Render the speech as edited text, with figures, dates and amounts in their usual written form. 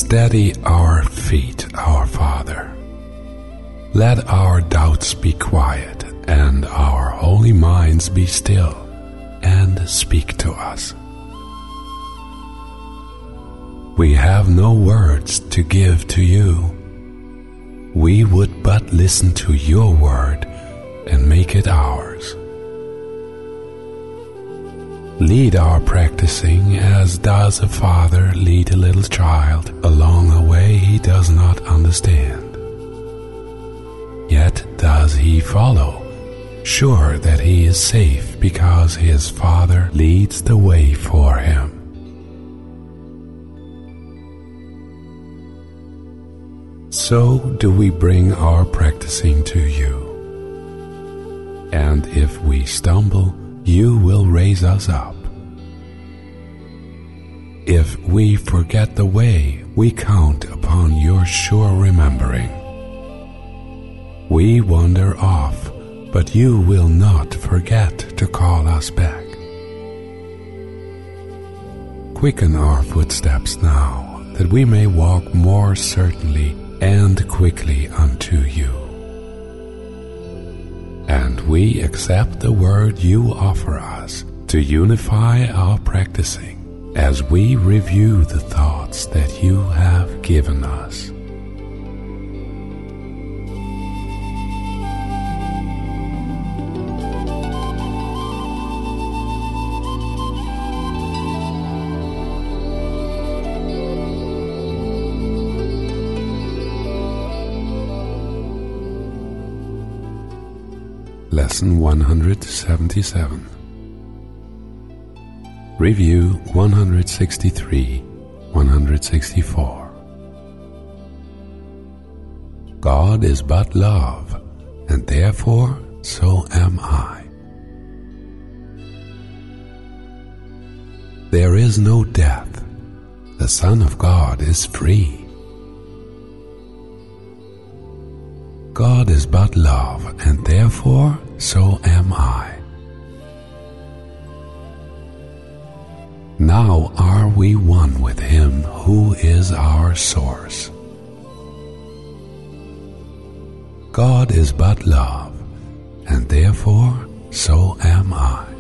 Steady our feet, our Father. Let our doubts be quiet, and our holy minds be still, and speak to us. We have no words to give to you. We would but listen to your word and make it ours. Lead our practicing as does a father lead a little child along a way he does not understand. Yet does he follow, sure that he is safe because his Father leads the way for him. So do we bring our practicing to you. And if we stumble, you will raise us up. If we forget the way, we count upon your sure remembering. We wander off, but you will not forget to call us back. Quicken our footsteps now, that we may walk more certainly and quickly unto you. And we accept the word you offer us to unify our practicing as we review the thoughts that you have given us. Lesson 177. Review 163-164. God is but love, and therefore so am I. There is no death. The Son of God is free. God is but love, and therefore so am I. Now are we one with Him who is our source. God is but love, and therefore so am I.